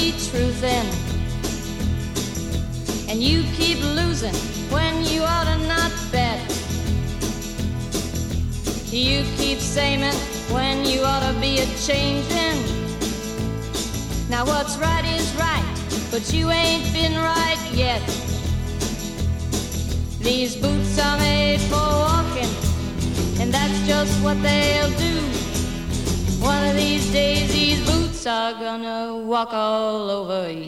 be truthin', and you keep losing when you ought to not bet. You keep saying when you ought to be a-changin'. Now what's right is right, but you ain't been right yet. These boots are made for walking, and that's just what they'll do. One of these days these boots are gonna walk all over you.